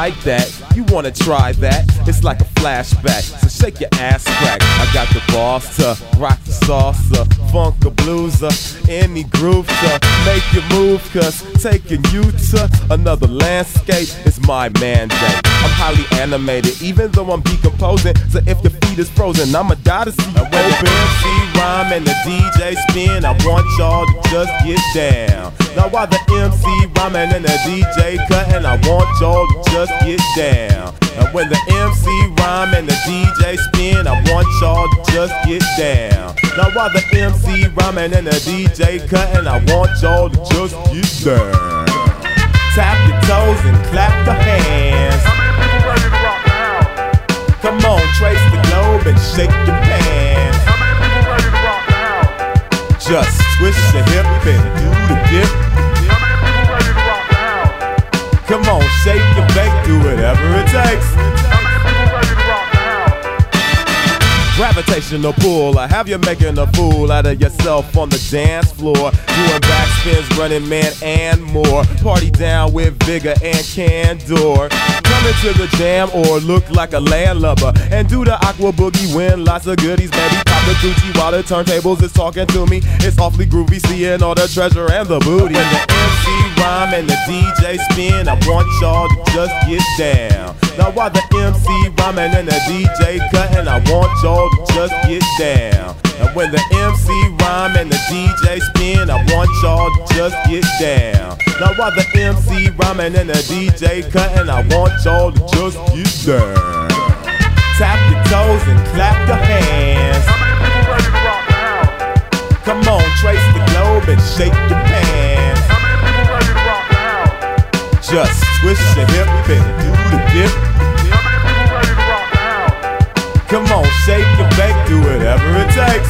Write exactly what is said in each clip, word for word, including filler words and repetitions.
like that? You wanna try that? It's like a flashback, so shake your ass crack. I got the balls to rock the salsa, funk a blueser, any groove to make you move, cause taking you to another landscape is my mandate. I'm highly animated, even though I'm decomposing, so if your feet is frozen, I'ma die to see you open. When the M C rhyme and the D J spin, I want y'all to just get down. Now while the M C rhyming and the D J cutting, I want y'all to just get down. And when the M C rhyme and the D J spin, I want y'all to just get down. Now while the M C rhyming and the D J cutting, I want y'all to just get down. Tap your toes and clap your hands. Come on, trace the globe and shake your pants. Just twist your hip and do the dip. Come on, shake and bake, do whatever it takes. Gravitational pull, I have you making a fool out of yourself on the dance floor, doing backspins, running man and more. Party down with vigor and candor. Come into the jam or look like a landlubber and do the aqua boogie, win lots of goodies, baby. Pop the Gucci while the turntables is talking to me. It's awfully groovy, seeing all the treasure and the booty. When the M C rhyme and the D J spin, I want y'all to just get down. Now while the M C rhyming and the D J cutting, I want y'all to just get down. And when the M C rhyme and the D J spin, I want y'all to just get down. Now while the M C rhyming and the D J cutting, I want y'all to just get down. Tap your toes and clap your hands. Come on, trace the globe and shake your pants. Just twist your hip and do the dip. Come on, shake and bake, do whatever it takes.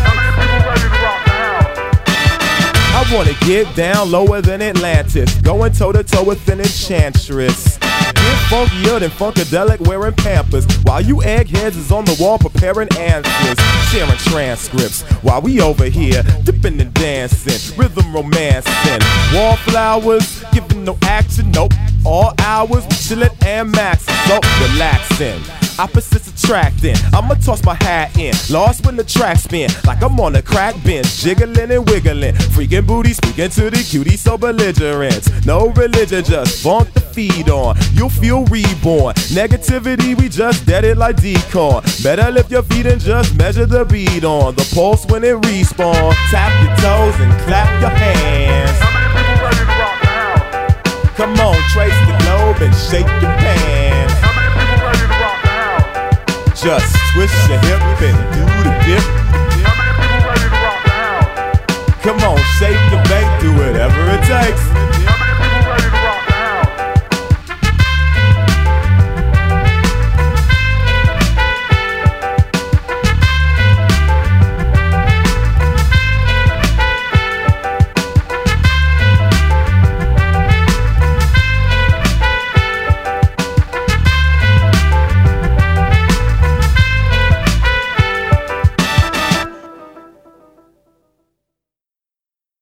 I wanna get down lower than Atlantis, going toe to toe with an enchantress. Get funkier than Funkadelic wearing Pampers, while you eggheads is on the wall preparing answers, sharing transcripts, while we over here dipping and dancing, rhythm romancing, wallflowers, giving no action, nope. All hours we chillin' and maxin', so relaxing. Opposites attracting, I'ma toss my hat in, lost when the track spin, like I'm on a crack bench, jiggling and wiggling, freaking booty, speaking to the cutie, so belligerent. No religion, just funk the feed on, you'll feel reborn. Negativity, we just dead it like decorn. Better lift your feet and just measure the beat on the pulse when it respawn. Tap your toes and clap your hands. Come on, trace the globe and shake your pants. Just twist your hip and do the dip. Come on, shake and bake, do whatever it takes.